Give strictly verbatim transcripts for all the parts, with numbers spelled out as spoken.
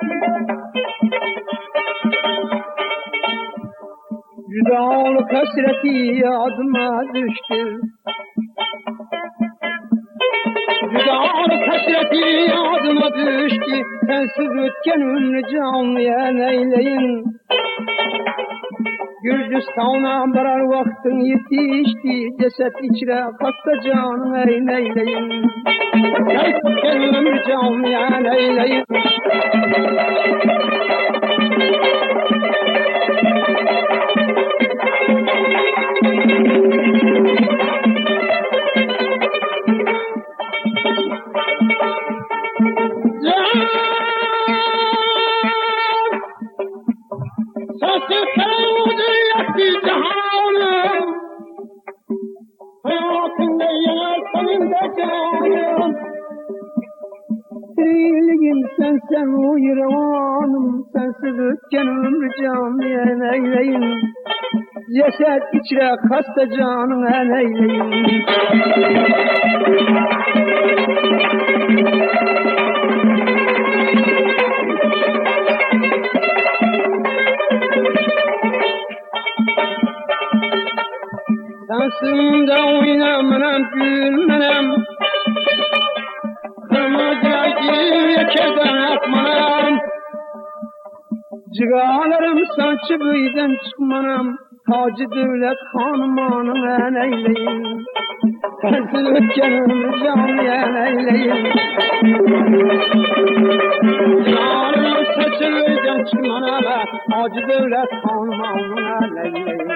Judalık hasreti yadıma düştü. Judalık hasreti yadıma düştü. Sensiz ötken ömrü canlıya neyleyin. Gürcistan'a barar vaktin yetişti. Ceset içre kasta canın ey neyleyin. Sensiz ötken ömrü canlıya neyleyin. Sensiz kavdur yaktı cihanım. Hayatında yanar senin de canım. Diriliğim sensen uyravanım. Sensiz ötken ömrü canlıya neyleyin. Ceset içre kasta canın neyleyin. Dansımda oynamaram, gülmenem. Kırmızı gibi yekerden atmanam. Cigalarım sançı bıyden çıkmanam. Hacı devlet hanımanın eyleyin. Sensiz ötken ömrü canlıya eyleyin. Cigalarım sançı bıyden çıkmanam. Hacı devlet hanımanın eyleyin.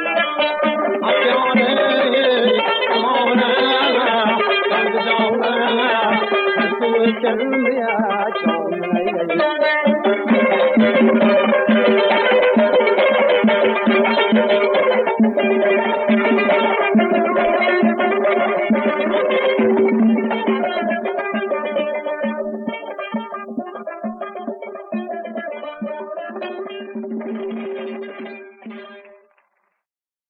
Thank you.